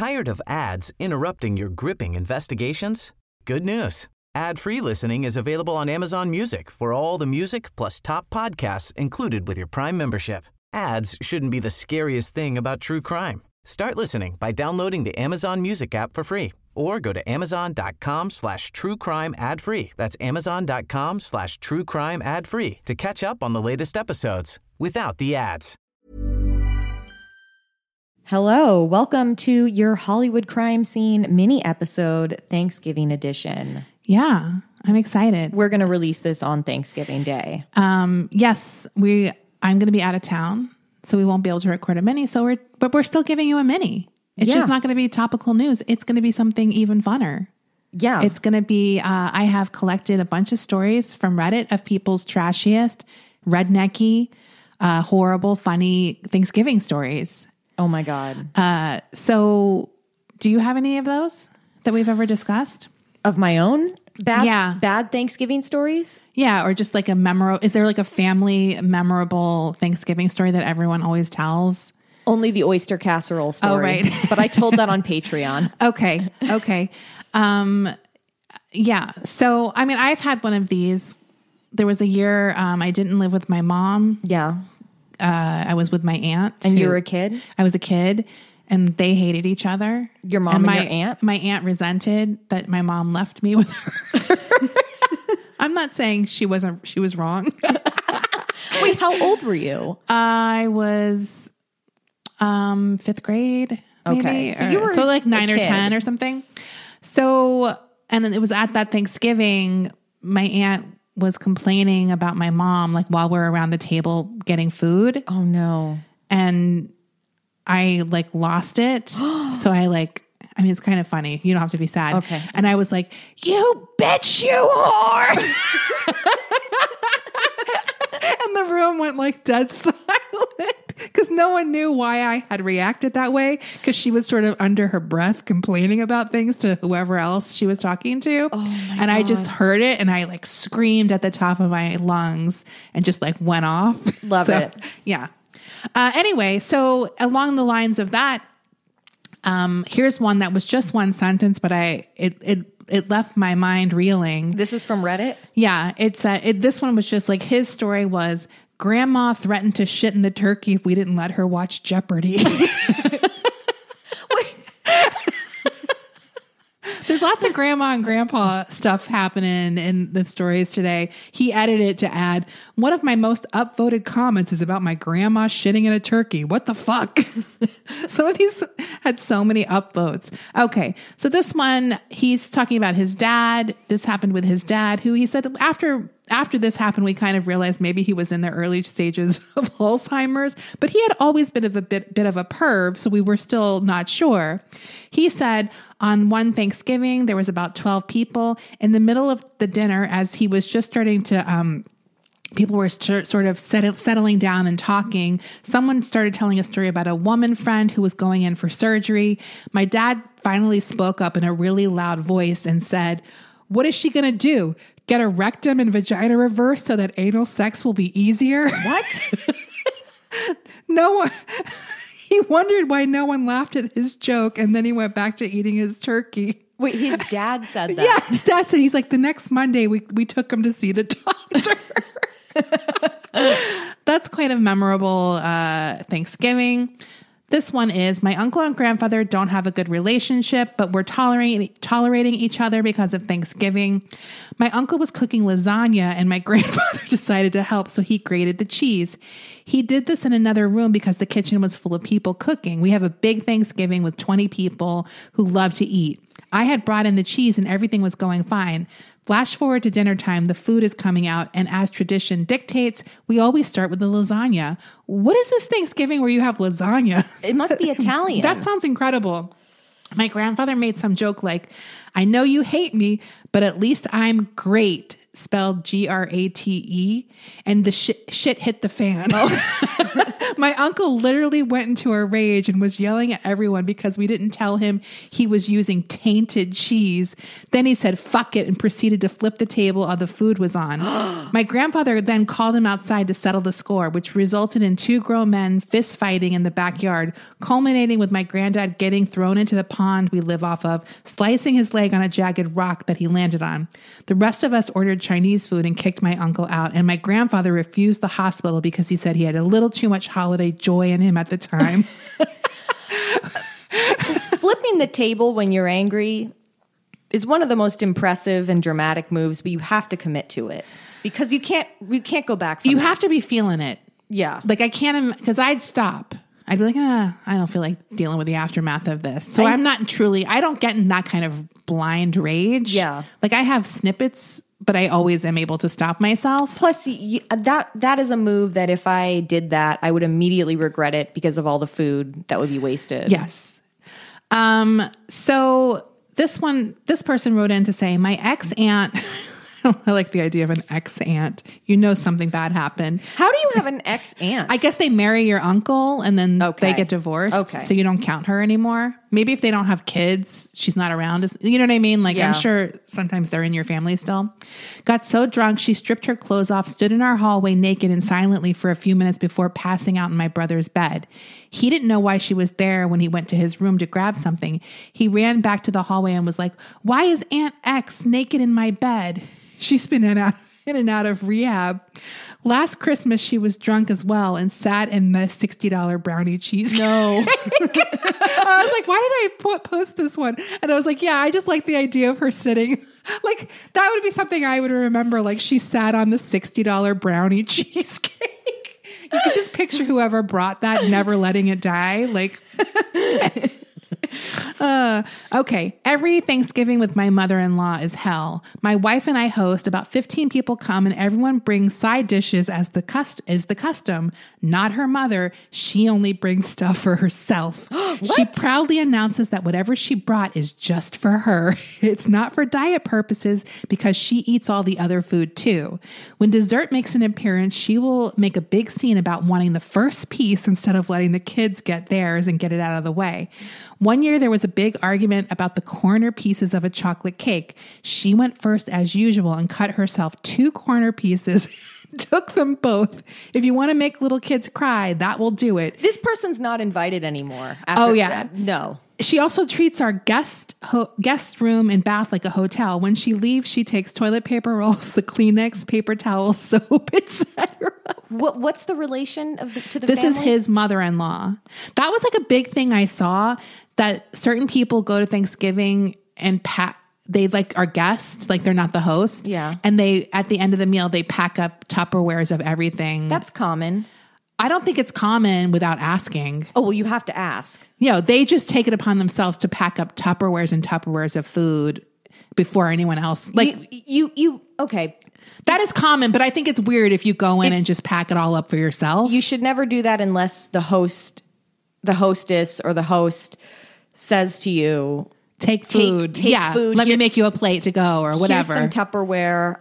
Tired of ads interrupting your gripping investigations? Good news. Ad-free listening is available on Amazon Music for all the music plus top podcasts included with your Prime membership. Ads shouldn't be the scariest thing about true crime. Start listening by downloading the Amazon Music app for free or go to amazon.com/truecrime ad-free. That's amazon.com/truecrime ad-free to catch up on the latest episodes without the ads. Hello, welcome to your Hollywood crime scene mini episode, Thanksgiving edition. Yeah, I'm excited. We're going to release this on Thanksgiving Day. Yes, I'm going to be out of town, so we won't be able to record a mini. But we're still giving you a mini. It's just not going to be topical news. It's going to be something even funner. Yeah. It's going to be, I have collected a bunch of stories from Reddit of people's trashiest, rednecky, horrible, funny Thanksgiving stories. Oh my God. So do you have any of those that we've ever discussed? Of my own? Bad Thanksgiving stories? Yeah, or just like is there like a family memorable Thanksgiving story that everyone always tells? Only the oyster casserole story. Oh, right. But I told that on Patreon. Okay. Yeah. So, I mean, I've had one of these. There was a year I didn't live with my mom. Yeah. I was with my aunt. And you were a kid? I was a kid. And they hated each other. Your mom and your aunt? My aunt resented that my mom left me with her. I'm not saying she was wrong. Wait, how old were you? I was 5th grade. Maybe. Okay. So you were like 9 or kid. 10 or something. So, and then it was at that Thanksgiving, my aunt was complaining about my mom, like while we're around the table getting food. Oh no. And I like lost it. So I mean, it's kind of funny. You don't have to be sad. Okay. And I was like, you bitch, you whore. And the room went like dead silent because no one knew why I had reacted that way. Because she was sort of under her breath complaining about things to whoever else she was talking to. And I just heard it and I like screamed at the top of my lungs and just like went off. Love it. Yeah. Anyway, so along the lines of that, here's one that was just one sentence, but it left my mind reeling. This is from Reddit? Yeah, this one was just like, his story was, Grandma threatened to shit in the turkey if we didn't let her watch Jeopardy. There's lots of grandma and grandpa stuff happening in the stories today. He edited it to add, one of my most upvoted comments is about my grandma shitting in a turkey. What the fuck? Some of these had so many upvotes. Okay, so this one, he's talking about his dad. This happened with his dad, who he said after this happened, we kind of realized maybe he was in the early stages of Alzheimer's, but he had always been a bit of a perv, so we were still not sure. He said on one Thanksgiving, there was about 12 people. In the middle of the dinner, as he was just starting to, people were sort of settling down and talking, someone started telling a story about a woman friend who was going in for surgery. My dad finally spoke up in a really loud voice and said, what is she going to do? Get a rectum and vagina reverse so that anal sex will be easier? What? No one. He wondered why no one laughed at his joke, and then he went back to eating his turkey. Wait, his dad said that? Yeah, his dad said, he's like, the next Monday we took him to see the doctor. That's quite a memorable Thanksgiving. This one is, my uncle and grandfather don't have a good relationship, but we're tolerating each other because of Thanksgiving. My uncle was cooking lasagna and my grandfather decided to help, so he grated the cheese. He did this in another room because the kitchen was full of people cooking. We have a big Thanksgiving with 20 people who love to eat. I had brought in the cheese and everything was going fine. Flash forward to dinner time, the food is coming out, and as tradition dictates, we always start with the lasagna. What is this Thanksgiving where you have lasagna? It must be Italian. That sounds incredible. My grandfather made some joke like, I know you hate me, but at least I'm great. spelled Grate, and the shit hit the fan. My uncle literally went into a rage and was yelling at everyone because we didn't tell him he was using tainted cheese. Then he said, fuck it, and proceeded to flip the table all the food was on. My grandfather then called him outside to settle the score, which resulted in 2 grown men fist fighting in the backyard, culminating with my granddad getting thrown into the pond we live off of, slicing his leg on a jagged rock that he landed on. The rest of us ordered Chinese food and kicked my uncle out, and my grandfather refused the hospital because he said he had a little too much holiday joy in him at the time. Flipping the table when you're angry is one of the most impressive and dramatic moves, but you have to commit to it because you can't go back from You that. have to be feeling it. Yeah. Like I can't, because I'd stop. I'd be like, I don't feel like dealing with the aftermath of this. So I don't get in that kind of blind rage. Yeah. Like I have snippets, but I always am able to stop myself. Plus, that is a move that if I did that, I would immediately regret it because of all the food that would be wasted. Yes. So this person wrote in to say, my ex-aunt, I like the idea of an ex-aunt. You know something bad happened. How do you have an ex-aunt? I guess they marry your uncle and then Okay. they get divorced. Okay. So you don't count her anymore. Maybe if they don't have kids, she's not around. You know what I mean? Like, Yeah. I'm sure sometimes they're in your family still. Got so drunk, she stripped her clothes off, stood in our hallway naked and silently for a few minutes before passing out in my brother's bed. He didn't know why she was there when he went to his room to grab something. He ran back to the hallway and was like, why is Aunt X naked in my bed? She's been in and out of rehab. Last Christmas, she was drunk as well and sat in the $60 brownie cheesecake. No. I was like, why did I post this one? And I was like, yeah, I just like the idea of her sitting. Like, that would be something I would remember. Like, she sat on the $60 brownie cheesecake. You could just picture whoever brought that never letting it die. Like... Okay. Every Thanksgiving with my mother-in-law is hell. My wife and I host. About 15 people come and everyone brings side dishes as the custom. Not her mother. She only brings stuff for herself. She proudly announces that whatever she brought is just for her. It's not for diet purposes because she eats all the other food too. When dessert makes an appearance, she will make a big scene about wanting the first piece instead of letting the kids get theirs and get it out of the way. One year there was a big argument about the corner pieces of a chocolate cake. She went first as usual and cut herself 2 corner pieces, took them both. If you want to make little kids cry, that will do it. This person's not invited anymore. Oh, yeah. No. She also treats our guest room and bath like a hotel. When she leaves, she takes toilet paper rolls, the Kleenex, paper towels, soap, etc. What's the relation to the This family? is his mother-in-law. That was like a big thing I saw, that certain people go to Thanksgiving and they like are guests, like they're not the host. Yeah. And they, at the end of the meal, they pack up Tupperwares of everything. That's common. I don't think it's common without asking. Oh, well, you have to ask. They just take it upon themselves to pack up Tupperwares and Tupperwares of food before anyone else. Like you okay. that is common, but I think it's weird if you go in and just pack it all up for yourself. You should never do that unless the hostess or the host says to you, take food. Take food. Let me make you a plate to go or whatever. Here's some Tupperware.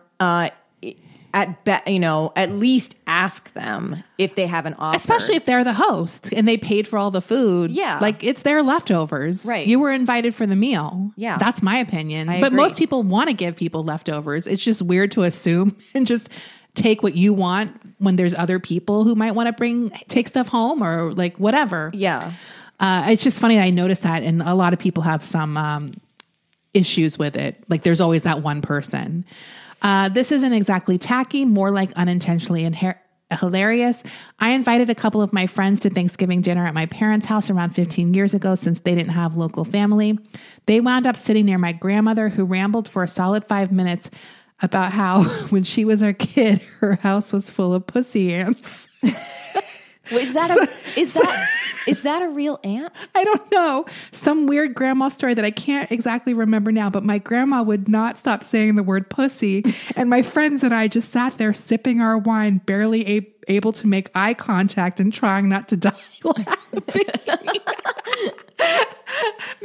At least ask them if they have an offer. Especially if they're the host and they paid for all the food. Yeah. Like it's their leftovers. Right. You were invited for the meal. Yeah. That's my opinion. I But agree. most people want to give people leftovers. It's just weird to assume and just take what you want when there's other people who might want to take stuff home or like whatever. Yeah. It's just funny. I noticed that, and a lot of people have some issues with it. Like there's always that one person. This isn't exactly tacky, more like unintentionally hilarious. I invited a couple of my friends to Thanksgiving dinner at my parents' house around 15 years ago since they didn't have local family. They wound up sitting near my grandmother, who rambled for a solid 5 minutes about how when she was a kid, her house was full of pussy ants. Is that a real aunt? I don't know. Some weird grandma story that I can't exactly remember now, but my grandma would not stop saying the word pussy. And my friends and I just sat there sipping our wine, barely able to make eye contact and trying not to die laughing. Maybe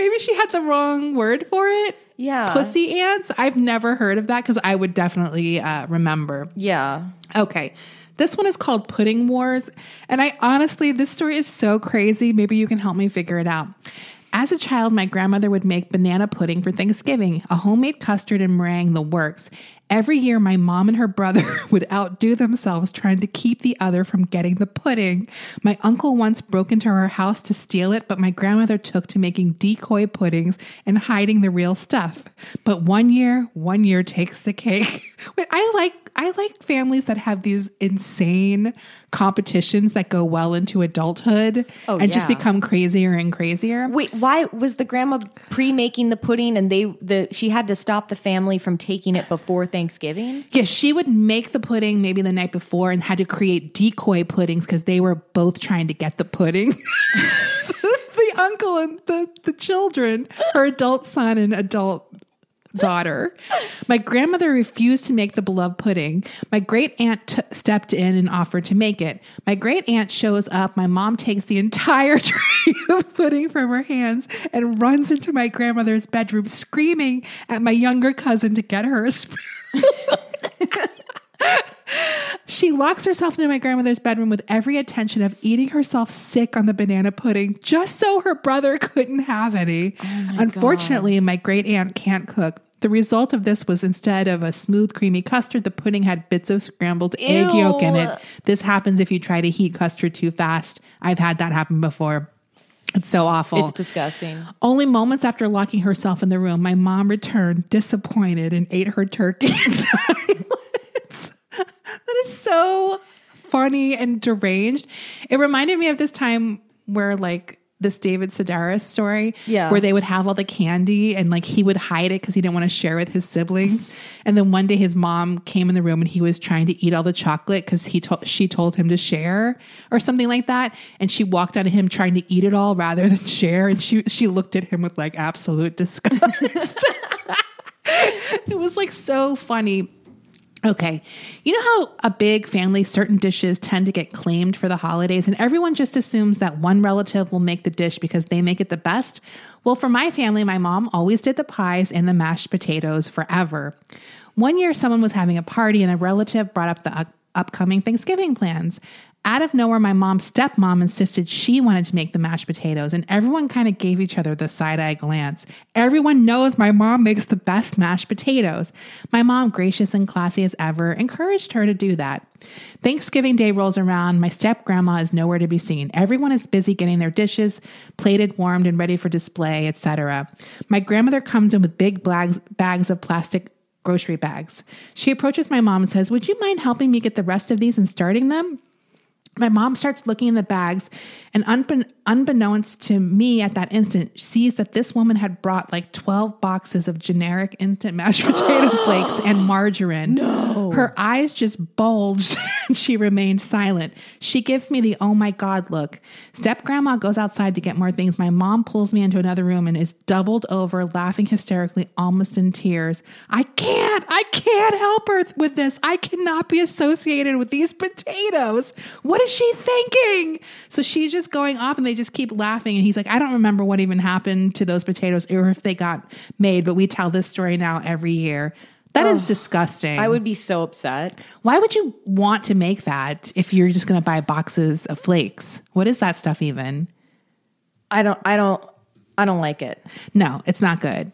maybe she had the wrong word for it. Yeah. Pussy ants. I've never heard of that because I would definitely remember. Yeah. Okay. This one is called Pudding Wars. And I honestly, this story is so crazy. Maybe you can help me figure it out. As a child, my grandmother would make banana pudding for Thanksgiving, a homemade custard and meringue, the works. Every year, my mom and her brother would outdo themselves trying to keep the other from getting the pudding. My uncle once broke into our house to steal it, but my grandmother took to making decoy puddings and hiding the real stuff. But one year takes the cake. Wait, I like families that have these insane competitions that go well into adulthood and just become crazier and crazier. Wait, why was the grandma pre-making the pudding and she had to stop the family from taking it before Thanksgiving? Yeah, she would make the pudding maybe the night before and had to create decoy puddings because they were both trying to get the pudding. The uncle and the children, her adult son and adult daughter. My grandmother refused to make the beloved pudding. My great aunt stepped in and offered to make it. My great aunt shows up. My mom takes the entire tray of pudding from her hands and runs into my grandmother's bedroom, screaming at my younger cousin to get her a spoon. She locks herself into my grandmother's bedroom with every intention of eating herself sick on the banana pudding just so her brother couldn't have any. Unfortunately, my great aunt can't cook. The result of this was instead of a smooth, creamy custard, the pudding had bits of scrambled egg yolk in it. This happens if you try to heat custard too fast. I've had that happen before. It's so awful. It's disgusting. Only moments after locking herself in the room, my mom returned disappointed and ate her turkey in silence. That is so funny and deranged. It reminded me of this time where this David Sedaris story where they would have all the candy and he would hide it because he didn't want to share with his siblings. And then one day his mom came in the room and he was trying to eat all the chocolate because she told him to share or something like that. And she walked out of him trying to eat it all rather than share. And she looked at him with absolute disgust. It was so funny. Okay. You know how a big family, certain dishes tend to get claimed for the holidays and everyone just assumes that one relative will make the dish because they make it the best? Well, for my family, my mom always did the pies and the mashed potatoes forever. One year, someone was having a party and a relative brought up the upcoming Thanksgiving plans. Out of nowhere, my mom's stepmom insisted she wanted to make the mashed potatoes, and everyone kind of gave each other the side-eye glance. Everyone knows my mom makes the best mashed potatoes. My mom, gracious and classy as ever, encouraged her to do that. Thanksgiving Day rolls around. My step-grandma is nowhere to be seen. Everyone is busy getting their dishes plated, warmed, and ready for display, etc. My grandmother comes in with big bags of plastic grocery bags. She approaches my mom and says, "Would you mind helping me get the rest of these and starting them?" My mom starts looking in the bags and unbeknownst to me at that instant, sees that this woman had brought 12 boxes of generic instant mashed potato flakes and margarine. No. Her eyes just bulged and she remained silent. She gives me the oh my God look. Step-grandma goes outside to get more things. My mom pulls me into another room and is doubled over, laughing hysterically, almost in tears. I can't help her with this. I cannot be associated with these potatoes. What is she thinking? So she's just going off and they just keep laughing. And he's like, I don't remember what even happened to those potatoes or if they got made, but we tell this story now every year. That is disgusting. I would be so upset. Why would you want to make that if you're just going to buy boxes of flakes? What is that stuff even? I don't like it. No, it's not good.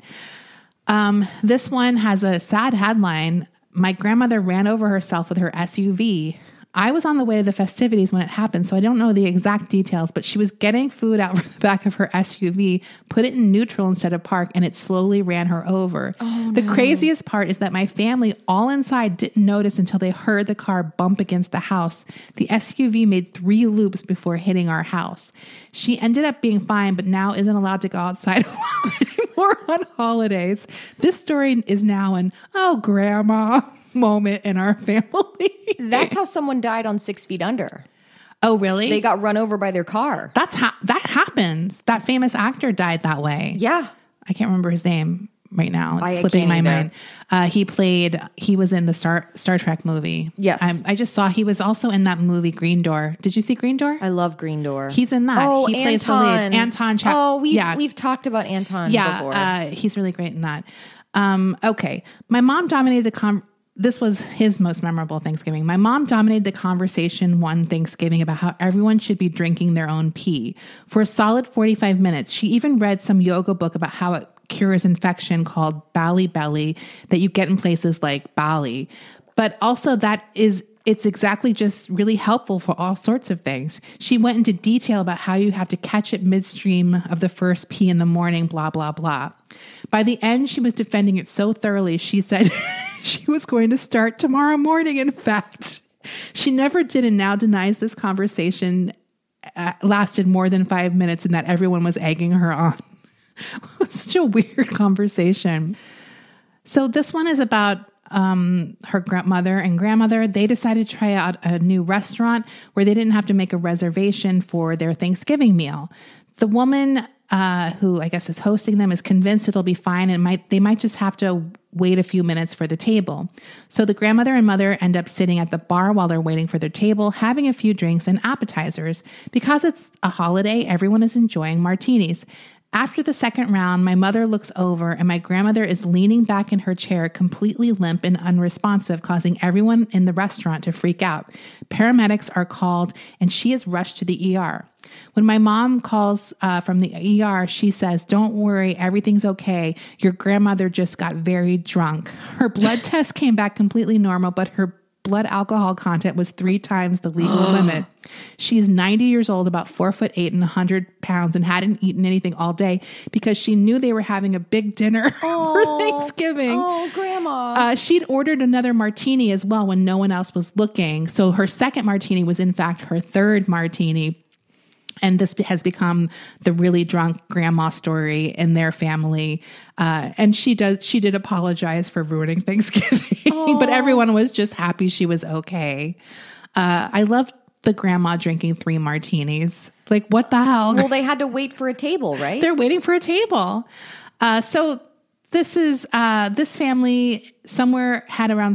This one has a sad headline. My grandmother ran over herself with her SUV. I was on the way to the festivities when it happened, so I don't know the exact details, but she was getting food out from the back of her SUV, put it in neutral instead of park, and it slowly ran her over. The craziest part is that my family all inside didn't notice until they heard the car bump against the house. The SUV made 3 loops before hitting our house. She ended up being fine, but now isn't allowed to go outside anymore on holidays. This story is now an, oh, grandma moment in our family. That's how someone died on 6 Feet Under. Oh, really? They got run over by their car. That happens. That famous actor died that way. Yeah. I can't remember his name. right now. It's I slipping my can't mind. He was in the Star Trek movie. Yes. I just saw he was also in that movie Green Door. Did you see Green Door? I love Green Door. He's in that. Oh, He plays the lead. Anton. We've talked about Anton before. He's really great in that. Okay. My mom dominated this was his most memorable Thanksgiving. My mom dominated the conversation one Thanksgiving about how everyone should be drinking their own pee. For a solid 45 minutes, she even read some yoga book about how it cures infection called Bali Belly that you get in places like Bali. But also it's exactly just really helpful for all sorts of things. She went into detail about how you have to catch it midstream of the first pee in the morning, blah, blah, blah. By the end, she was defending it so thoroughly, she said she was going to start tomorrow morning, in fact. She never did and now denies this conversation lasted more than 5 minutes and that everyone was egging her on. Such a weird conversation. So this one is about her grandmother and grandmother. They decided to try out a new restaurant where they didn't have to make a reservation for their Thanksgiving meal. The woman who I guess is hosting them is convinced it'll be fine and they might just have to wait a few minutes for the table. So the grandmother and mother end up sitting at the bar while they're waiting for their table, having a few drinks and appetizers. Because it's a holiday, everyone is enjoying martinis. After the second round, my mother looks over and my grandmother is leaning back in her chair, completely limp and unresponsive, causing everyone in the restaurant to freak out. Paramedics are called and she is rushed to the ER. When my mom calls from the ER, she says, "Don't worry, everything's okay. Your grandmother just got very drunk." Her blood test came back completely normal, but her blood alcohol content was 3 times the legal limit. She's 90 years old, about 4'8" and 100 pounds, and hadn't eaten anything all day because she knew they were having a big dinner for Thanksgiving. Oh, Grandma. She'd ordered another martini as well when no one else was looking. So her second martini was in fact her third martini. And this has become the really drunk grandma story in their family. And she did apologize for ruining Thanksgiving, but everyone was just happy she was okay. I love the grandma drinking 3 martinis. Like, what the hell? Well, they had to wait for a table, right? They're waiting for a table. So this is, this family had around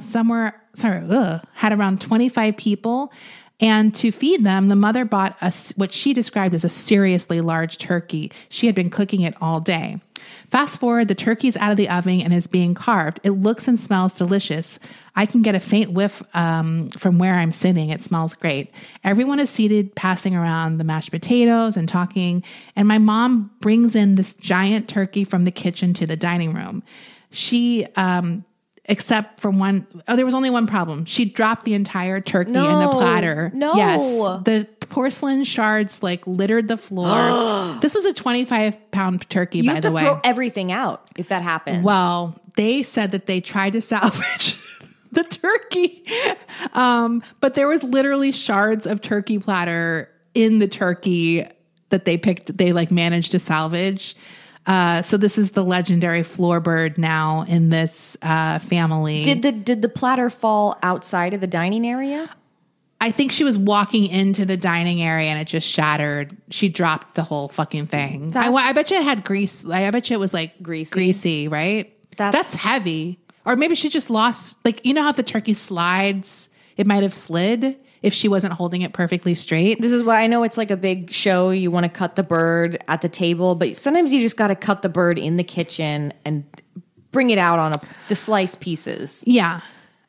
25 people. And to feed them, the mother bought what she described as a seriously large turkey. She had been cooking it all day. Fast forward, the turkey's out of the oven and is being carved. It looks and smells delicious. I can get a faint whiff from where I'm sitting. It smells great. Everyone is seated, passing around the mashed potatoes and talking. And my mom brings in this giant turkey from the kitchen to the dining room. She... except for there was only one problem. She dropped the entire turkey in the platter. No. Yes. The porcelain shards littered the floor. This was a 25-pound turkey, by the way. You have to throw everything out if that happens. Well, they said that they tried to salvage the turkey. But there was literally shards of turkey platter in the turkey that they managed to salvage. So this is the legendary Floorbird now in this family. Did the platter fall outside of the dining area? I think she was walking into the dining area and it just shattered. She dropped the whole fucking thing. I bet you it had grease. I bet you it was greasy, right? That's heavy. Or maybe she just lost, you know how the turkey slides? It might have slid if she wasn't holding it perfectly straight. This is why I know it's like a big show. You want to cut the bird at the table, but sometimes you just got to cut the bird in the kitchen and bring it out on the sliced pieces. Yeah.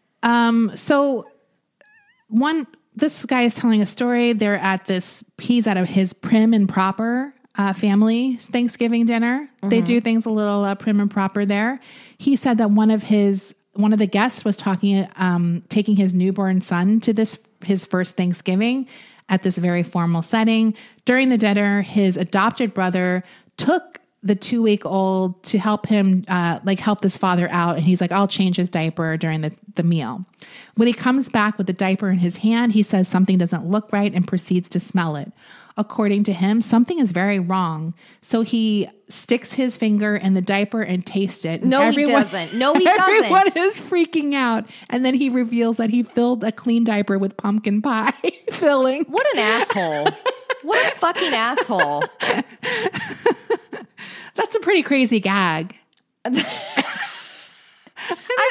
So this guy is telling a story. They're at he's at his prim and proper family's Thanksgiving dinner. Mm-hmm. They do things a little prim and proper there. He said that one of the guests was taking his newborn son to his first Thanksgiving at this very formal setting. During the dinner, his adopted brother took the 2-week-old to help him, help this father out. And he's like, "I'll change his diaper during the meal." When he comes back with the diaper in his hand, he says something doesn't look right and proceeds to smell it. According to him, something is very wrong. So he sticks his finger in the diaper and tastes it. And he doesn't. Everyone is freaking out. And then he reveals that he filled a clean diaper with pumpkin pie filling. What an asshole. What a fucking asshole. That's a pretty crazy gag.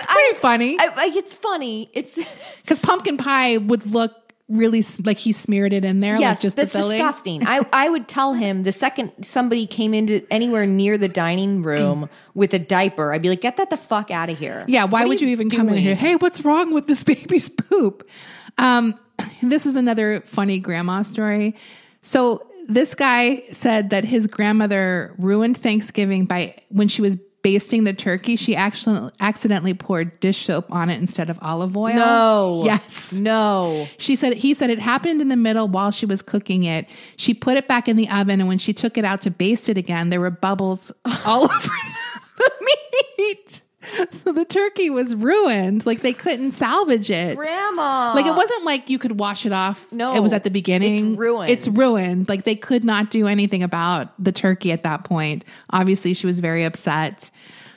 pretty funny. It's funny. It's because pumpkin pie would look really like he smeared it in there. Yes, like just that's the filling. disgusting. I would tell him the second somebody came into anywhere near the dining room with a diaper, I'd be like, get that the fuck out of here. Yeah, why would you even come in here? Hey, what's wrong with this baby's poop? This is another funny grandma story. So this guy said that his grandmother ruined Thanksgiving by when she was basting the turkey, she actually accidentally poured dish soap on it instead of olive oil. No. Yes. No. He said it happened in the middle while she was cooking it. She put it back in the oven, and when she took it out to baste it again, there were bubbles all over the meat. So the turkey was ruined. Like they couldn't salvage it. Grandma. Like it wasn't like you could wash it off. No. It was at the beginning. It's ruined. It's ruined. Like they could not do anything about the turkey at that point. Obviously, she was very upset.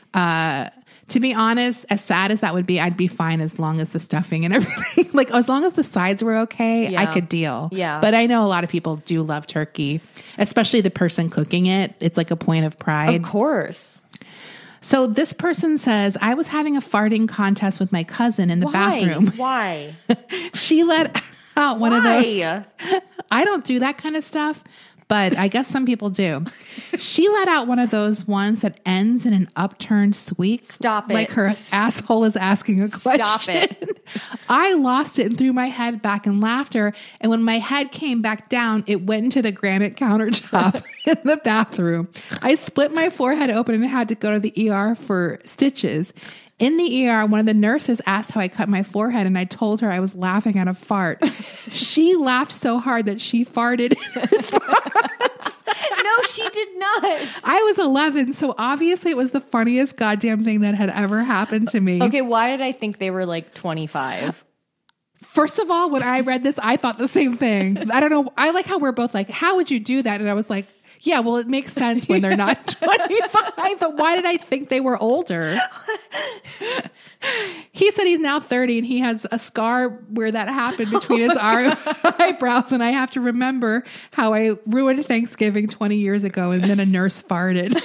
To be honest, as sad as that would be, I'd be fine as long as the stuffing and everything, like as long as the sides were okay, I could deal. Yeah. But I know a lot of people do love turkey, especially the person cooking it. It's like a point of pride. Of course. So this person says, I was having a farting contest with my cousin in the bathroom. Why? She let out one of those. I don't do that kind of stuff, but I guess some people do. She let out one of those ones that ends in an upturned squeak. Stop it. Like her asshole is asking a question. Stop it. I lost it and threw my head back in laughter. And when my head came back down, it went into the granite countertop in the bathroom. I split my forehead open and had to go to the ER for stitches. In the ER, one of the nurses asked how I cut my forehead, and I told her I was laughing at a fart. She laughed so hard that she farted in response. No, she did not. I was 11, so obviously it was the funniest goddamn thing that had ever happened to me. Okay, why did I think they were like 25? First of all, when I read this, I thought the same thing. I don't know. I like how we're both like, how would you do that? And I was like, yeah, well, it makes sense when they're not 25, but why did I think they were older? He said he's now 30 and he has a scar where that happened between his eyebrows. And I have to remember how I ruined Thanksgiving 20 years ago and then a nurse farted.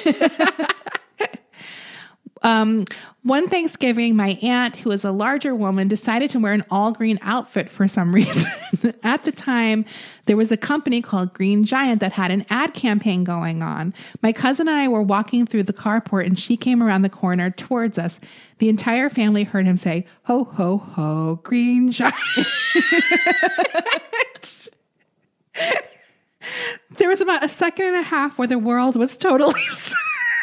One Thanksgiving, my aunt, who was a larger woman, decided to wear an all green outfit for some reason. At the time, there was a company called Green Giant that had an ad campaign going on. My cousin and I were walking through the carport and she came around the corner towards us. The entire family heard him say, ho, ho, ho, Green Giant. There was about a second and a half where the world was totally silent.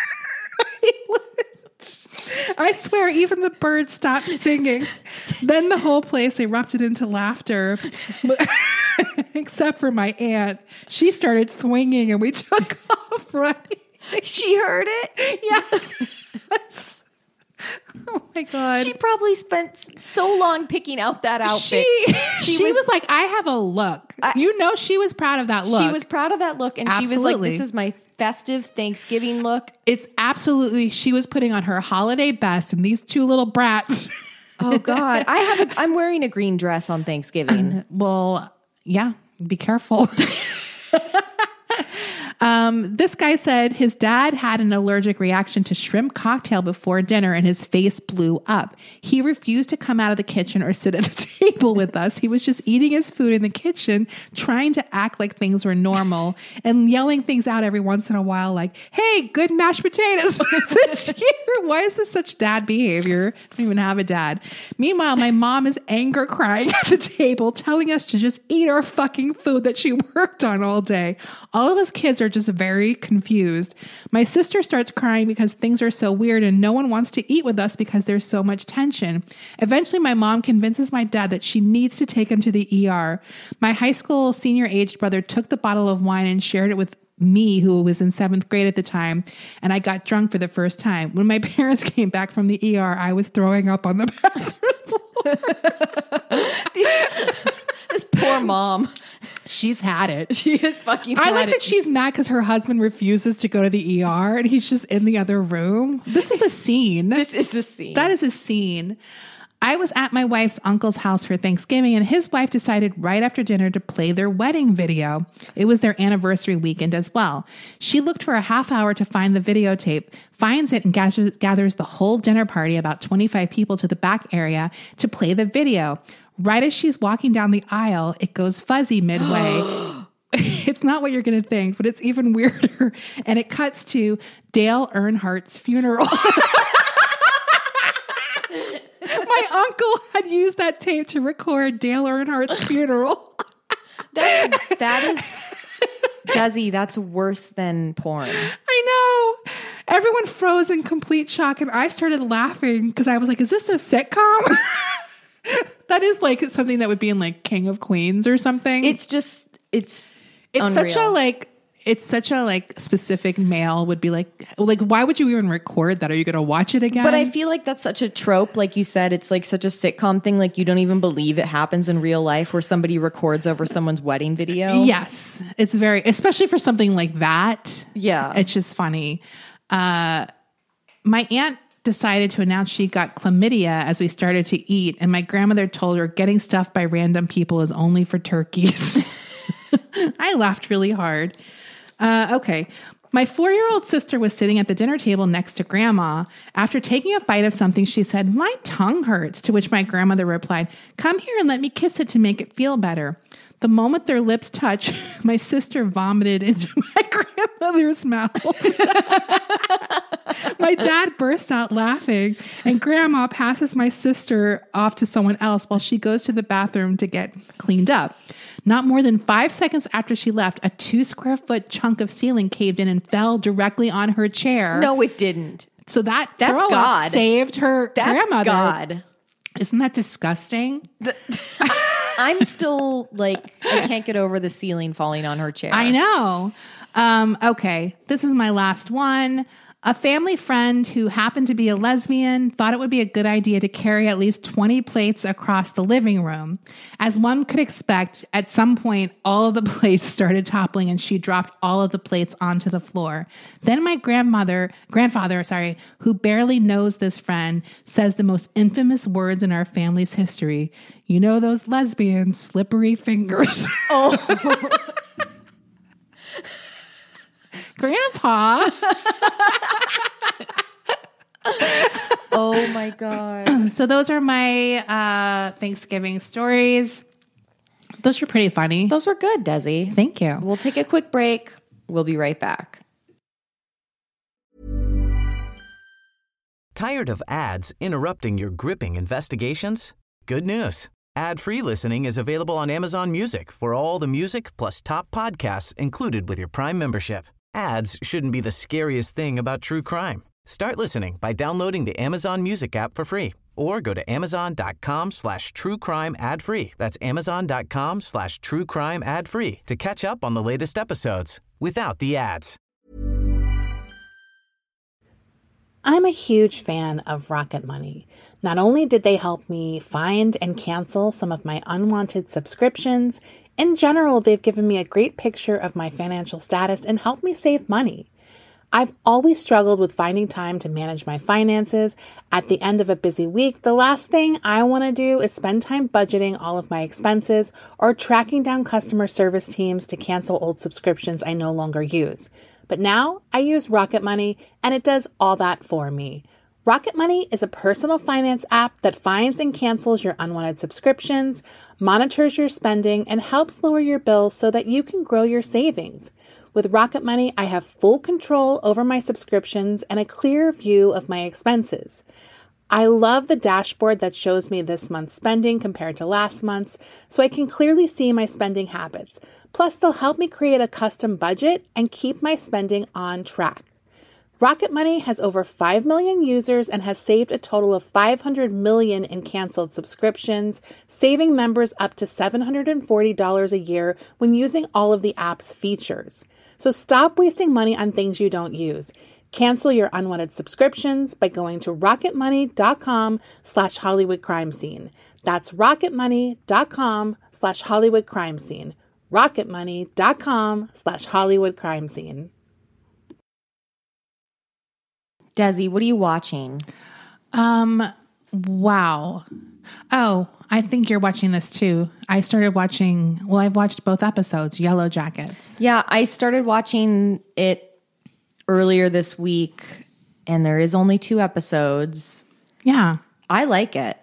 I swear, even the birds stopped singing. Then the whole place erupted into laughter, except for my aunt. She started swinging and we took off running. She heard it? Yes. Oh my God. She probably spent so long picking out that outfit. She was like, I have a look. She was proud of that look. She was proud of that look. And Absolutely. She was like, this is my festive Thanksgiving look. It's absolutely, she was putting on her holiday best and these two little brats. Oh God. I'm wearing a green dress on Thanksgiving. Well, yeah, be careful. This guy said his dad had an allergic reaction to shrimp cocktail before dinner and his face blew up. He refused to come out of the kitchen or sit at the table with us. He was just eating his food in the kitchen, trying to act like things were normal and yelling things out every once in a while like, hey, good mashed potatoes this year. Why is this such dad behavior? I don't even have a dad. Meanwhile, my mom is anger crying at the table, telling us to just eat our fucking food that she worked on all day. All of us kids are just very confused. My sister starts crying because things are so weird and no one wants to eat with us because there's so much tension. Eventually, my mom convinces my dad that she needs to take him to the ER. My high school senior aged brother took the bottle of wine and shared it with me, who was in 7th grade at the time, and I got drunk for the first time. When my parents came back from the ER, I was throwing up on the bathroom floor. This poor mom. She's had it. She is fucking I like that she's mad because her husband refuses to go to the ER and he's just in the other room. This is a scene. This is a scene. That is a scene. I was at my wife's uncle's house for Thanksgiving, and his wife decided right after dinner to play their wedding video. It was their anniversary weekend as well. She looked for a half hour to find the videotape, finds it, and gathers the whole dinner party, about 25 people, to the back area to play the video. Right as she's walking down the aisle, it goes fuzzy midway. It's not what you're going to think, but it's even weirder. And it cuts to Dale Earnhardt's funeral. My uncle had used that tape to record Dale Earnhardt's funeral. That is, Desi, that's worse than porn. I know. Everyone froze in complete shock, and I started laughing because I was like, is this a sitcom? That is like something that would be in like King of Queens or something. It's unreal. It's such a like specific male would be like, why would you even record that? Are you going to watch it again? But I feel like that's such a trope. Like you said, it's like such a sitcom thing. Like you don't even believe it happens in real life where somebody records over someone's wedding video. Yes. It's especially for something like that. Yeah. It's just funny. My aunt decided to announce she got chlamydia as we started to eat. And my grandmother told her getting stuffed by random people is only for turkeys. I laughed really hard. Okay. My 4-year-old sister was sitting at the dinner table next to Grandma. After taking a bite of something, she said, "My tongue hurts," to which my grandmother replied, "Come here and let me kiss it to make it feel better." The moment their lips touched, my sister vomited into my grandmother's mouth. My dad burst out laughing, and Grandma passes my sister off to someone else while she goes to the bathroom to get cleaned up. Not more than 5 seconds after she left, a 2-square-foot chunk of ceiling caved in and fell directly on her chair. No, it didn't. So that's God. Saved her grandmother. God. Isn't that disgusting? I'm still like, I can't get over the ceiling falling on her chair. I know. Okay, this is my last one. A family friend who happened to be a lesbian thought it would be a good idea to carry at least 20 plates across the living room. As one could expect, at some point, all of the plates started toppling and she dropped all of the plates onto the floor. Then my grandfather, who barely knows this friend, says the most infamous words in our family's history. "You know those lesbians, slippery fingers." Oh. Grandpa. Oh my God. So those are my Thanksgiving stories. Those were pretty funny. Those were good, Desi. Thank you. We'll take a quick break. We'll be right back. Tired of ads interrupting your gripping investigations? Good news. Ad-free listening is available on Amazon Music for all the music plus top podcasts included with your Prime membership. Ads shouldn't be the scariest thing about true crime. Start listening by downloading the Amazon Music app for free or go to amazon.com/truecrime ad-free. That's amazon.com/truecrime ad-free to catch up on the latest episodes without the ads. I'm a huge fan of Rocket Money. Not only did they help me find and cancel some of my unwanted subscriptions, in general, they've given me a great picture of my financial status and helped me save money. I've always struggled with finding time to manage my finances. At the end of a busy week, the last thing I want to do is spend time budgeting all of my expenses or tracking down customer service teams to cancel old subscriptions I no longer use. But now I use Rocket Money and it does all that for me. Rocket Money is a personal finance app that finds and cancels your unwanted subscriptions, monitors your spending, and helps lower your bills so that you can grow your savings. With Rocket Money, I have full control over my subscriptions and a clear view of my expenses. I love the dashboard that shows me this month's spending compared to last month's, so I can clearly see my spending habits. Plus, they'll help me create a custom budget and keep my spending on track. Rocket Money has over 5 million users and has saved a total of $500 million in canceled subscriptions, saving members up to $740 a year when using all of the app's features. So stop wasting money on things you don't use. Cancel your unwanted subscriptions by going to rocketmoney.com/Hollywood Crime Scene. That's rocketmoney.com/Hollywood Crime Scene. rocketmoney.com/Hollywood Crime Scene. Desi, what are you watching? Wow. Oh, I think you're watching this too. I've watched both episodes, Yellow Jackets. Yeah, I started watching it earlier this week, and there is only 2 episodes. Yeah. I like it.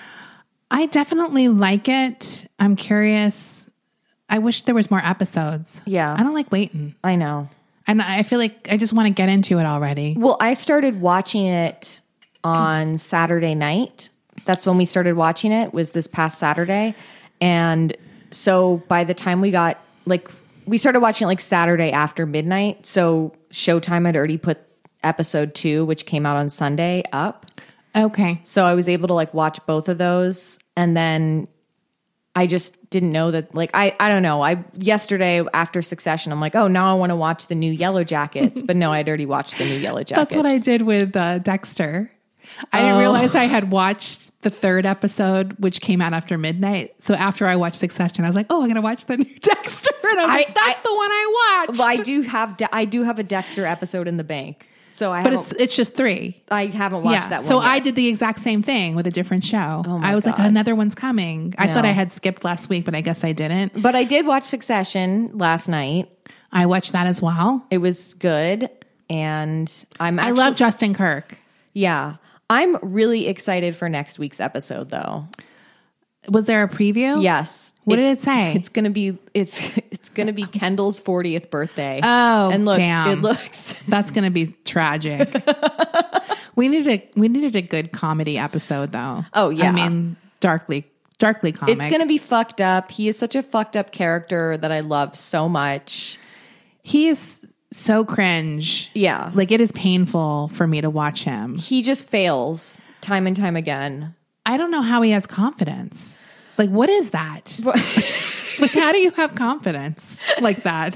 I definitely like it. I'm curious. I wish there was more episodes. Yeah. I don't like waiting. I know. And I feel like I just want to get into it already. Well, I started watching it on Saturday night. That's when we started watching it, was this past Saturday. And so by the time we started watching it like Saturday after midnight. So Showtime had already put episode 2, which came out on Sunday, up. Okay. So I was able to like watch both of those. And then I just didn't know that, like, I don't know. Yesterday after Succession, I'm like, oh, now I want to watch the new Yellow Jackets. But no, I'd already watched the new Yellow Jackets. That's what I did with Dexter. I didn't realize I had watched the 3rd episode, which came out after midnight. So after I watched Succession, I was like, oh, I'm going to watch the new Dexter. And I was like, that's the one I watched. Well, I do have a Dexter episode in the bank. So But it's just 3. I haven't watched that one So yet. I did the exact same thing with a different show. Oh my I was like, God. another one's coming. I thought No. I had skipped last week, but I guess I didn't. But I did watch Succession last night. I watched that as well. It was good. And I love Justin Kirk. Yeah. I'm really excited for next week's episode, though. Was there a preview? Yes. What did it say? It's gonna be Kendall's 40th birthday. Oh, and look, damn. it looks. That's going to be tragic. We needed a good comedy episode, though. Oh, yeah. I mean, darkly comic. It's gonna be fucked up. He is such a fucked up character that I love so much. He is so cringe. Yeah. Like, it is painful for me to watch him. He just fails time and time again. I don't know how he has confidence. Like, what is that? Like, how do you have confidence like that?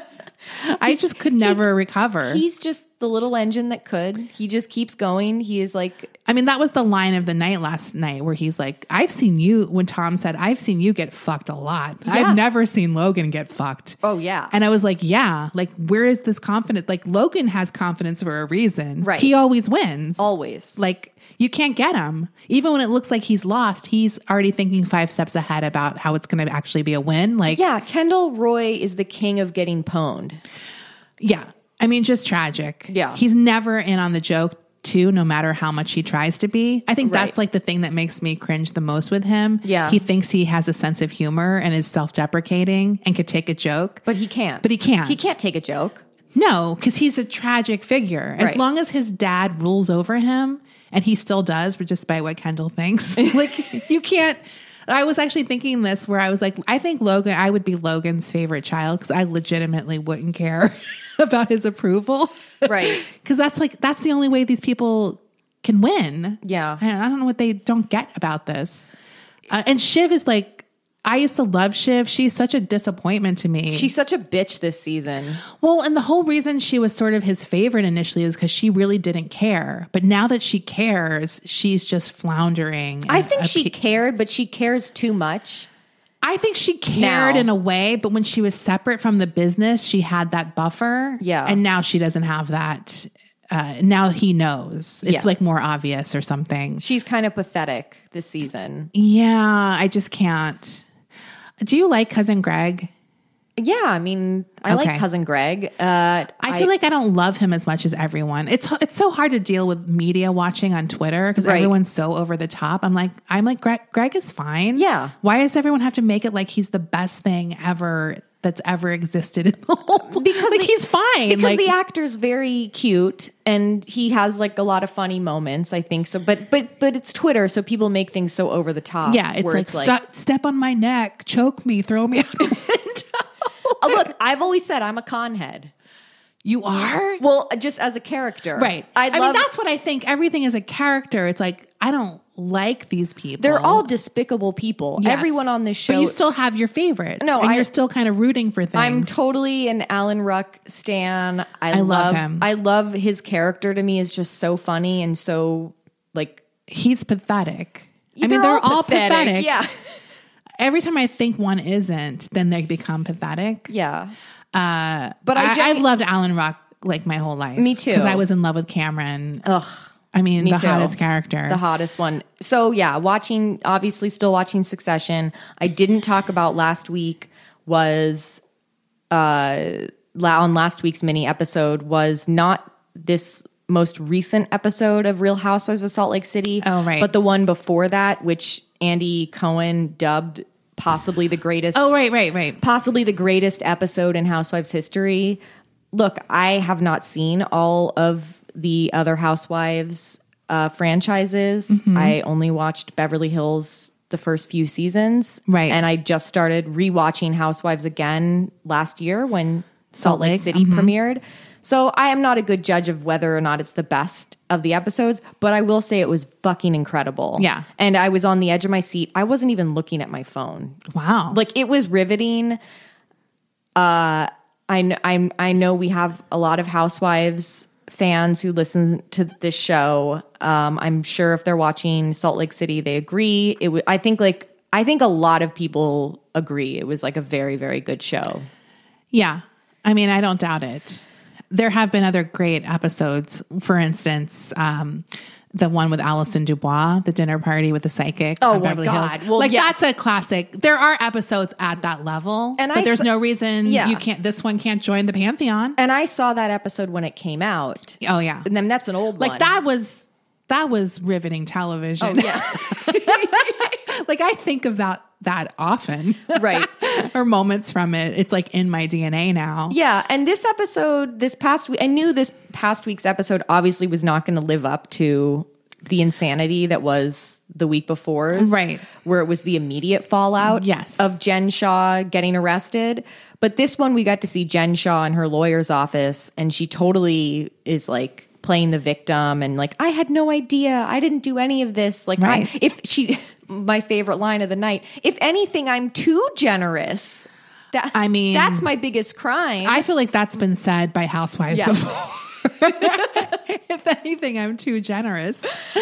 I just could never recover. He's just the little engine that could. He just keeps going. He is like, I mean, that was the line of the night last night where he's like, I've seen you, when Tom said, I've seen you get fucked a lot. Yeah. I've never seen Logan get fucked. oh yeah. And I was like, yeah, like, where is this confidence? Like, Logan has confidence for a reason. Right. He always wins. Always. Like, you can't get him. Even when it looks like he's lost, he's already thinking 5 steps ahead about how it's going to actually be a win. Like, Yeah, Kendall Roy is the king of getting pwned. yeah. I mean, just tragic. Yeah. He's never in on the joke, too, no matter how much he tries to be. I think Right. that's like the thing that makes me cringe the most with him. Yeah. He thinks he has a sense of humor and is self-deprecating and could take a joke. But he can't. But he can't. He can't take a joke. No, because he's a tragic figure. As Right. long as his dad rules over him, and he still does, but just by what Kendall thinks. Like, you can't. I was actually thinking this where I was like, I think I would be Logan's favorite child because I legitimately wouldn't care about his approval. Right. Because that's the only way these people can win. Yeah. I don't know what they don't get about this. And Shiv is like, I used to love Shiv. She's such a disappointment to me. She's such a bitch this season. Well, and the whole reason she was sort of his favorite initially was because she really didn't care. But now that she cares, she's just floundering. I think she cared, but she cares too much. I think she cared Now. in a way, but when she was separate from the business, she had that buffer. Yeah. And now she doesn't have that. Now he knows. It's Yeah. like more obvious or something. She's kind of pathetic this season. Yeah, I just can't. Do you like Cousin Greg? Yeah, I mean, I Okay. like Cousin Greg. I feel like I don't love him as much as everyone. It's so hard to deal with media watching on Twitter because Right. everyone's so over the top. I'm like Greg is fine. Yeah. Why does everyone have to make it like he's the best thing ever that's ever existed in the whole? Because like he's fine. Because like the actor's very cute and he has like a lot of funny moments, I think so. But it's Twitter, so people make things so over the top. yeah, it's where like, step on my neck, choke me, throw me out the window. look, I've always said I'm a con head. You are? Well, just as a character. Right. I mean, that's what I think. Everything is a character. It's like, I don't like these people. They're all despicable people. Yes. Everyone on this show. But you still have your favorites. No, and you're still kind of rooting for things. I'm totally an Alan Ruck stan. I love him. I love his character. To me is just so funny and so like He's pathetic. I mean, they're all pathetic. Yeah. Every time I think one isn't, then they become pathetic. Yeah. But But I've loved Alan Ruck like my whole life. Me too. Because I was in love with Cameron. Ugh. I mean, Me the too. hottest character. The hottest one. So yeah, obviously still watching Succession. I didn't talk about last week was, on last week's mini episode was not this most recent episode of Real Housewives of Salt Lake City. Oh, right. But the one before that, which Andy Cohen dubbed possibly the greatest. Oh, right. Possibly the greatest episode in Housewives history. Look, I have not seen all of the other Housewives franchises. I only watched Beverly Hills the first few seasons. Right. And I just started rewatching Housewives again last year when Salt Lake Lake, City premiered. So I am not a good judge of whether or not it's the best of the episodes, but I will say it was fucking incredible. Yeah. And I was on the edge of my seat. I wasn't even looking at my phone. Wow. Like, it was riveting. I know we have a lot of Housewives fans who listen to this show. I'm sure if they're watching Salt Lake City, they agree. I think a lot of people agree. It was like a very, very good show. Yeah. I mean, I don't doubt it. There have been other great episodes. For instance, the one with Alison Dubois, the dinner party with the psychic. Oh on my Beverly God. Hills. Well, like, yes. that's a classic. There are episodes at that level, but there's no reason this one can't join the pantheon. And I saw that episode when it came out. Oh yeah. And then that's an old one. Like, that was riveting television. Oh yeah. Like, I think of that often. Right. Or moments from it. It's like in my DNA now. Yeah. And this episode, this past week, I knew this past week's episode obviously was not going to live up to the insanity that was the week before's. Right. Where it was the immediate fallout Yes. of Jen Shaw getting arrested. But this one, we got to see Jen Shaw in her lawyer's office, and she totally is like playing the victim and like, I had no idea. I didn't do any of this. Like, Right. my favorite line of the night, if anything, I'm too generous. That's my biggest crime. I feel like that's been said by housewives Yeah. before. If anything, I'm too generous.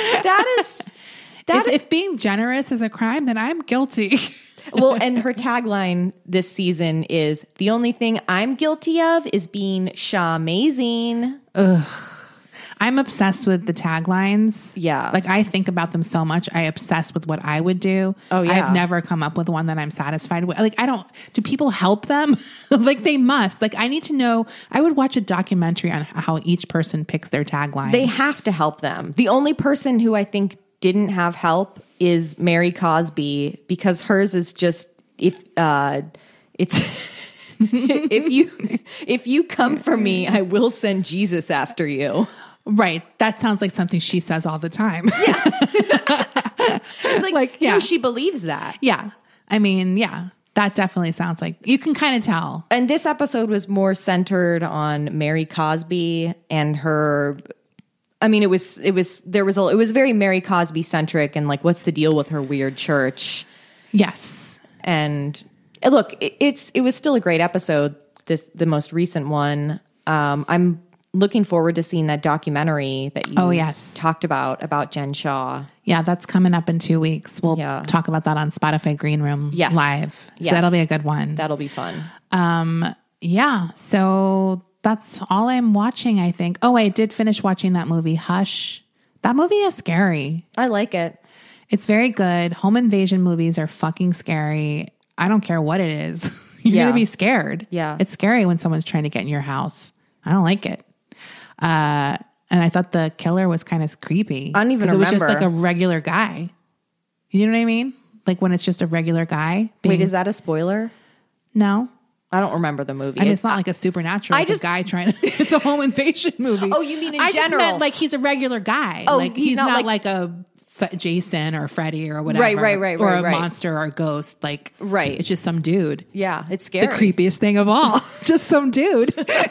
If being generous is a crime, then I'm guilty. Well, and her tagline this season is, the only thing I'm guilty of is being Shaw-mazing. I'm obsessed with the taglines. Yeah. Like, I think about them so much. I obsess with what I would do. Oh, yeah. I've never come up with one that I'm satisfied with. Like, do people help them? Like, they must. Like, I need to know. I would watch a documentary on how each person picks their tagline. They have to help them. The only person who I think didn't have help is Mary Cosby, because hers is just, if you come for me, I will send Jesus after you. Right. That sounds like something she says all the time. Yeah. It's like, yeah. no, she believes that. Yeah. I mean, yeah, that definitely sounds like, you can kind of tell. And this episode was more centered on Mary Cosby and her. I mean, it was very Mary Cosby centric, and like, what's the deal with her weird church? Yes. And look, it was still a great episode. The most recent one. I'm looking forward to seeing that documentary that you talked about Jen Shaw. Yeah, that's coming up in 2 weeks. We'll Yeah. talk about that on Spotify Green Room Live. So Yes. that'll be a good one. That'll be fun. Yeah, so that's all I'm watching, I think. Oh, I did finish watching that movie, Hush. That movie is scary. I like it. It's very good. Home invasion movies are fucking scary. I don't care what it is. You're Yeah. going to be scared. Yeah. It's scary when someone's trying to get in your house. I don't like it. And I thought the killer was kind of creepy. I don't even 'cause it was just remember. like a regular guy. You know what I mean? Like, when it's just a regular guy. Wait, is that a spoiler? No. I don't remember the movie. I mean, it's not like a supernatural. It's a guy trying to. It's a home invasion movie. Oh, you mean in I just general? meant like he's a regular guy. Oh, like he's not like a Jason or Freddy or whatever. Right, Or a right. monster or a ghost. Like, Right. It's just some dude. Yeah, it's scary. The creepiest thing of all. Just some dude.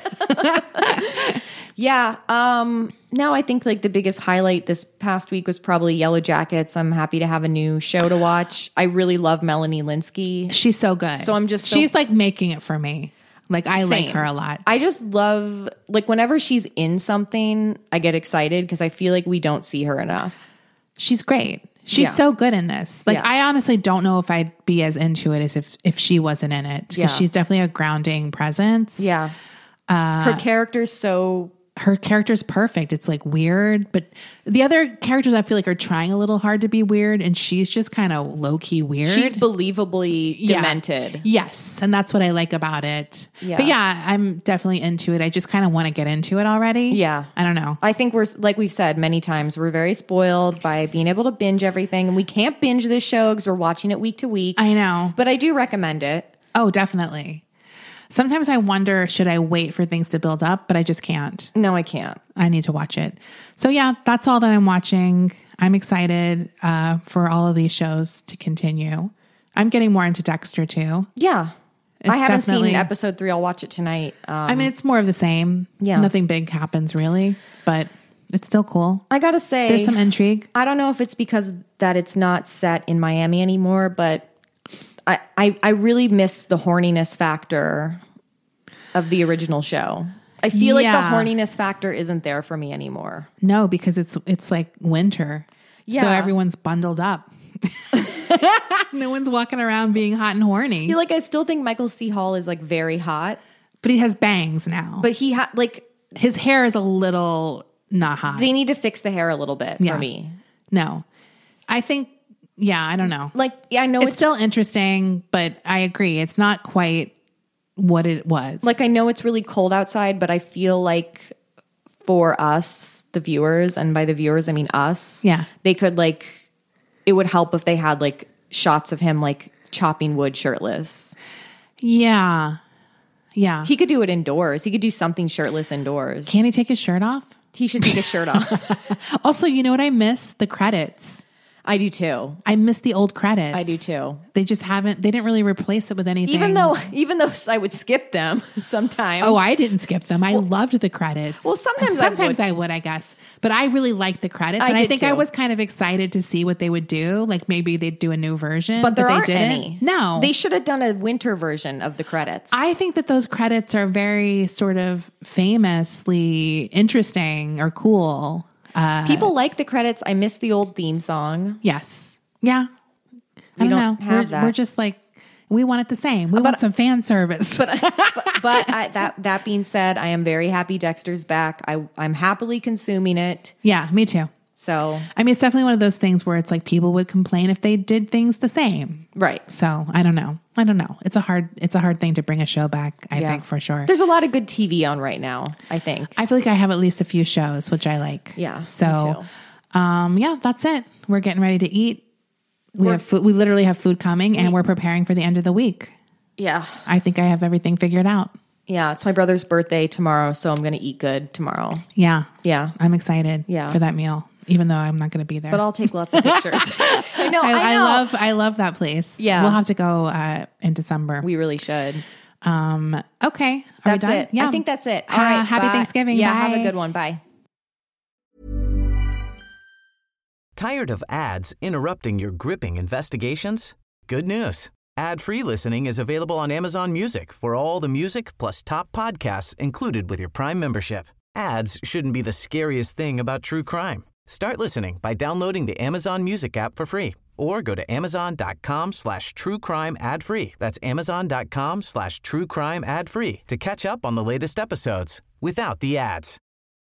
Yeah. Now I think like the biggest highlight this past week was probably Yellow Jackets. I'm happy to have a new show to watch. I really love Melanie Linsky. She's so good. So I'm just so- She's like making it for me. Like, I like Same. her a lot. I just love, like, whenever she's in something, I get excited because I feel like we don't see her enough. She's great. She's Yeah. so good in this. Like, Yeah. I honestly don't know if I'd be as into it as if she wasn't in it. Because Yeah. she's definitely a grounding presence. Yeah. Her character's so her character's perfect. It's like weird, but the other characters I feel like are trying a little hard to be weird, and she's just kind of low-key weird. She's believably demented. Yes, and that's what I like about it. Yeah. But yeah, I'm definitely into it. I just kind of want to get into it already. Yeah. I don't know. I think we're, like we've said many times, we're very spoiled by being able to binge everything, and we can't binge this show because we're watching it week to week. I know. But I do recommend it. Oh, definitely. Sometimes I wonder, should I wait for things to build up? But I just can't. No, I can't. I need to watch it. So yeah, that's all that I'm watching. I'm excited for all of these shows to continue. I'm getting more into Dexter too. Yeah. It's I haven't definitely- seen episode 3. I'll watch it tonight. I mean, it's more of the same. Yeah. Nothing big happens really, but it's still cool. I gotta say, There's some intrigue. I don't know if it's because that it's not set in Miami anymore, but I really miss the horniness factor of the original show. I feel like the Yeah. horniness factor isn't there for me anymore. No, because it's like winter. So Yeah. everyone's bundled up. No one's walking around being hot and horny. I feel like I still think Michael C. Hall is like very hot, But he has bangs now. but he like His hair is a little not hot. they need to fix the hair a little bit Yeah. for me. No. I think, yeah, I don't know. Like, yeah, I know It's still interesting, but I agree. It's not quite what it was. like I know it's really cold outside, but I feel like for us, the viewers, and by the viewers I mean us, Yeah. they could like it would help if they had like shots of him like chopping wood shirtless. yeah. Yeah. He could do it indoors. He could do something shirtless indoors. Can he take his shirt off? He should take his shirt off. Also, you know what I miss? The credits. I do too. I miss the old credits. I do too. They just haven't, they didn't really replace it with anything. Even though I would skip them sometimes. Oh, I didn't skip them. I loved the credits. Well, sometimes I would, I guess. But I really liked the credits. I And I did think I too. was kind of excited to see what they would do. Like maybe they'd do a new version. but there they aren't didn't. any. No. They should have done a winter version of the credits. I think that those credits are very sort of famously interesting or cool. People like the credits. I miss the old theme song. Yes. Yeah. I We don't don't know. have that. We're just like, we want it the same. We want some fan service. But that being said, I am very happy Dexter's back. I'm happily consuming it. Yeah, me too. So, I mean, it's definitely one of those things where it's like people would complain if they did things the same. right. So I don't know. It's a hard thing to bring a show back, I think, for sure. There's a lot of good TV on right now, I think. I feel like I have at least a few shows, which I like. Yeah, me So, too. yeah, that's it. We're getting ready to eat. We have food. We literally have food coming, and we're preparing for the end of the week. Yeah. I think I have everything figured out. Yeah. It's my brother's birthday tomorrow, so I'm going to eat good tomorrow. Yeah. Yeah. I'm excited Yeah. for that meal, even though I'm not going to be there. But I'll take lots of pictures. I know. I love that place. Yeah. We'll have to go in December. We really should. Okay. Are we That's done? it. Yeah. I think that's it. All right. Happy bye. Thanksgiving. Yeah. Bye. Have a good one. Bye. Tired of ads interrupting your gripping investigations? Good news. Ad-free listening is available on Amazon Music for all the music plus top podcasts included with your Prime membership. Ads shouldn't be the scariest thing about true crime. Start listening by downloading the Amazon Music app for free or go to amazon.com/truecrime ad-free. That's amazon.com/truecrime ad-free to catch up on the latest episodes without the ads.